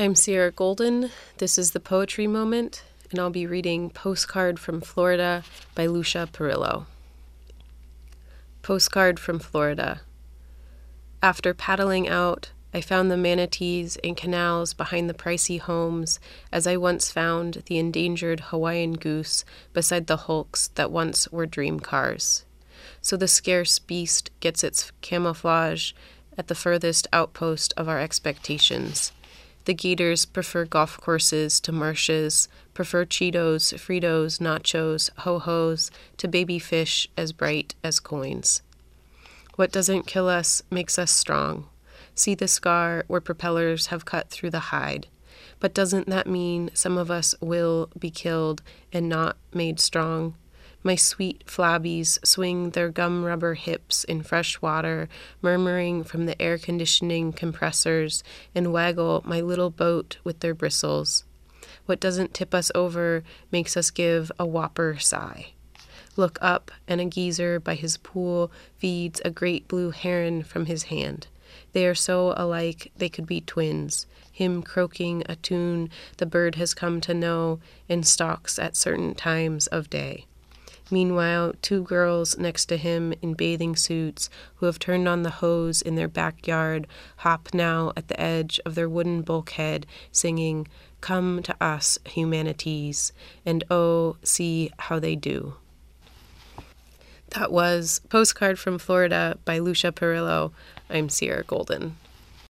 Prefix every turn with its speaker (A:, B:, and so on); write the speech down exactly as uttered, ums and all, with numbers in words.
A: I'm Sierra Golden. This is the Poetry Moment, and I'll be reading Postcard from Florida by Lucia Perillo. Postcard from Florida. After paddling out, I found the manatees in canals behind the pricey homes, as I once found the endangered Hawaiian goose beside the hulks that once were dream cars. So the scarce beast gets its camouflage at the furthest outpost of our expectations. The gators prefer golf courses to marshes, prefer Cheetos, Fritos, nachos, ho-hos to baby fish as bright as coins. What doesn't kill us makes us strong. See the scar where propellers have cut through the hide. But doesn't that mean some of us will be killed and not made strong? My sweet flabbies swing their gum rubber hips in fresh water, murmuring from the air conditioning compressors, and waggle my little boat with their bristles. What doesn't tip us over makes us give a whopper sigh. Look up, and a geezer by his pool feeds a great blue heron from his hand. They are so alike they could be twins, him croaking a tune the bird has come to know and stalks at certain times of day. Meanwhile, two girls next to him in bathing suits who have turned on the hose in their backyard hop now at the edge of their wooden bulkhead singing, "Come to us, humanities," and oh, see how they do. That was Postcard from Florida by Lucia Perillo. I'm Sierra Golden.